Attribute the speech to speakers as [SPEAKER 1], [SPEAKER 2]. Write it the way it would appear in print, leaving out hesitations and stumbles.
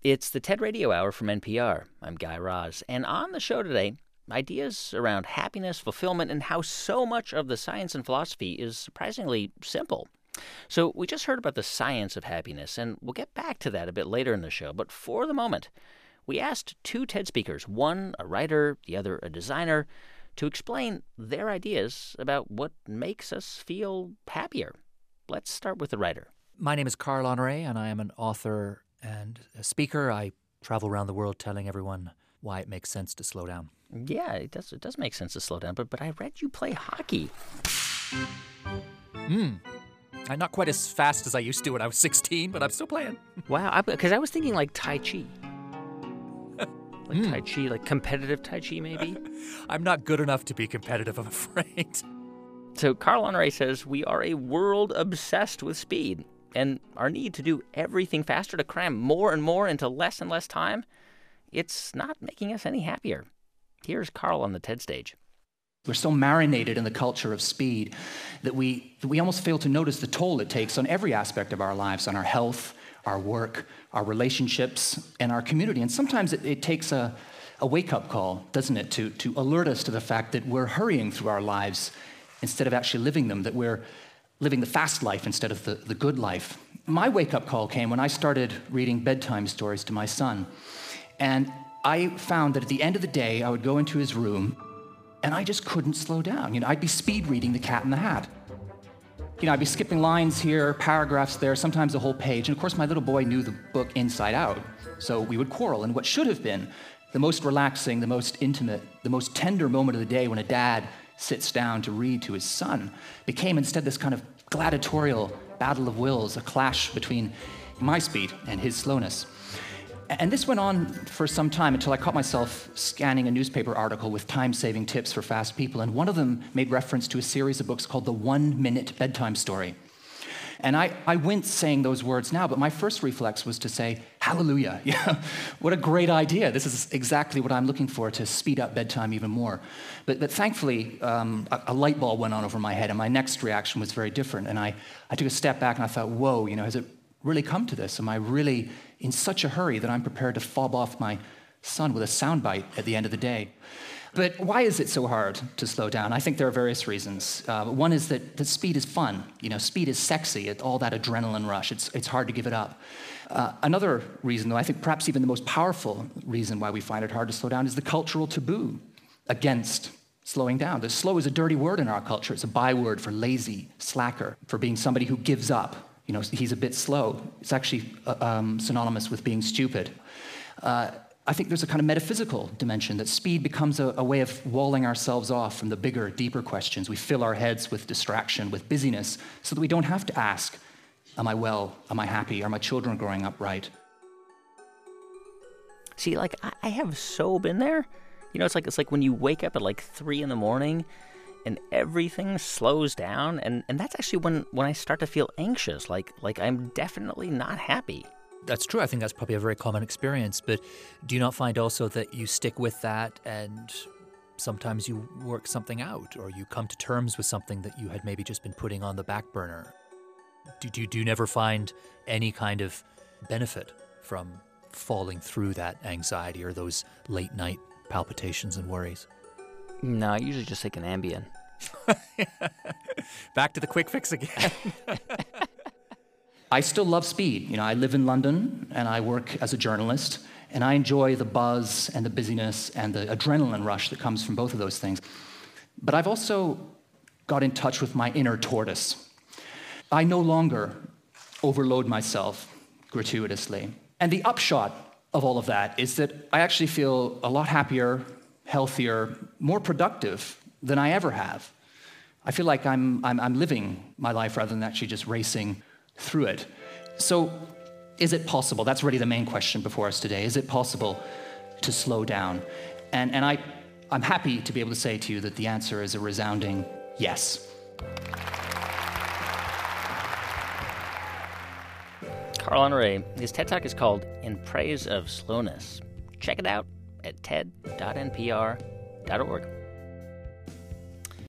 [SPEAKER 1] It's the TED Radio Hour from NPR. I'm Guy Raz. And on the show today, ideas around happiness, fulfillment, and how so much of the science and philosophy is surprisingly simple. So we just heard about the science of happiness, and we'll get back to that a bit later in the show. But for the moment, we asked two TED speakers, one a writer, the other a designer, to explain their ideas about what makes us feel happier. Let's start with the writer.
[SPEAKER 2] My name is Carl Honoré, and I am an author and a speaker. I travel around the world telling everyone why it makes sense to slow down.
[SPEAKER 1] Yeah, it does make sense to slow down, but I read you play hockey.
[SPEAKER 2] I'm not quite as fast as I used to when I was 16, but I'm still playing.
[SPEAKER 3] Wow, because I was thinking like Tai Chi. Tai Chi, like competitive Tai Chi maybe?
[SPEAKER 2] I'm not good enough to be competitive, I'm afraid.
[SPEAKER 1] So Carl Honoré says we are a world obsessed with speed, and our need to do everything faster, to cram more and more into less and less time, it's not making us any happier. Here's Carl on the TED stage.
[SPEAKER 4] We're so marinated in the culture of speed that we almost fail to notice the toll it takes on every aspect of our lives, on our health, our work, our relationships, and our community. And sometimes it takes a wake-up call, doesn't it, to alert us to the fact that we're hurrying through our lives instead of actually living them, that we're living the fast life instead of the good life. My wake-up call came when I started reading bedtime stories to my son. And I found that at the end of the day, I would go into his room, and I just couldn't slow down. I'd be speed reading The Cat in the Hat. I'd be skipping lines here, paragraphs there, sometimes a whole page. And of course, my little boy knew the book inside out. So we would quarrel. And what should have been the most relaxing, the most intimate, the most tender moment of the day when a dad sits down to read to his son became instead this kind of gladiatorial battle of wills, a clash between my speed and his slowness. And this went on for some time until I caught myself scanning a newspaper article with time-saving tips for fast people, and one of them made reference to a series of books called The 1 Minute Bedtime Story. And I wince saying those words now, but my first reflex was to say, hallelujah, yeah, what a great idea. This is exactly what I'm looking for, to speed up bedtime even more. But thankfully, a light bulb went on over my head, and my next reaction was very different. And I took a step back and I thought, whoa, has it really come to this? Am I really in such a hurry that I'm prepared to fob off my son with a soundbite at the end of the day? But why is it so hard to slow down? I think there are various reasons. One is that speed is fun. Speed is sexy. It's all that adrenaline rush. It's hard to give it up. Another reason, though, I think perhaps even the most powerful reason why we find it hard to slow down is the cultural taboo against slowing down. The slow is a dirty word in our culture. It's a byword for lazy, slacker, for being somebody who gives up. He's a bit slow. It's actually synonymous with being stupid. I think there's a kind of metaphysical dimension, that speed becomes a way of walling ourselves off from the bigger, deeper questions. We fill our heads with distraction, with busyness, so that we don't have to ask, am I well? Am I happy? Are my children growing up right?
[SPEAKER 1] See, I have so been there. It's like when you wake up at 3 a.m, and everything slows down, and that's actually when I start to feel anxious, like I'm definitely not happy.
[SPEAKER 2] That's true. I think that's probably a very common experience. But do you not find also that you stick with that and sometimes you work something out, or you come to terms with something that you had maybe just been putting on the back burner? Do you never find any kind of benefit from falling through that anxiety or those late night palpitations and worries?
[SPEAKER 3] No, I usually just take an Ambien.
[SPEAKER 2] Back to the quick fix again.
[SPEAKER 4] I still love speed. I live in London and I work as a journalist, and I enjoy the buzz and the busyness and the adrenaline rush that comes from both of those things. But I've also got in touch with my inner tortoise. I no longer overload myself gratuitously. And the upshot of all of that is that I actually feel a lot happier, healthier, more productive than I ever have. I feel like I'm living my life rather than actually just racing through it. So is it possible? That's really the main question before us today. Is it possible to slow down? And I'm happy to be able to say to you that the answer is a resounding yes.
[SPEAKER 1] Carl Honoré, his TED Talk is called In Praise of Slowness. Check it out at ted.npr.org.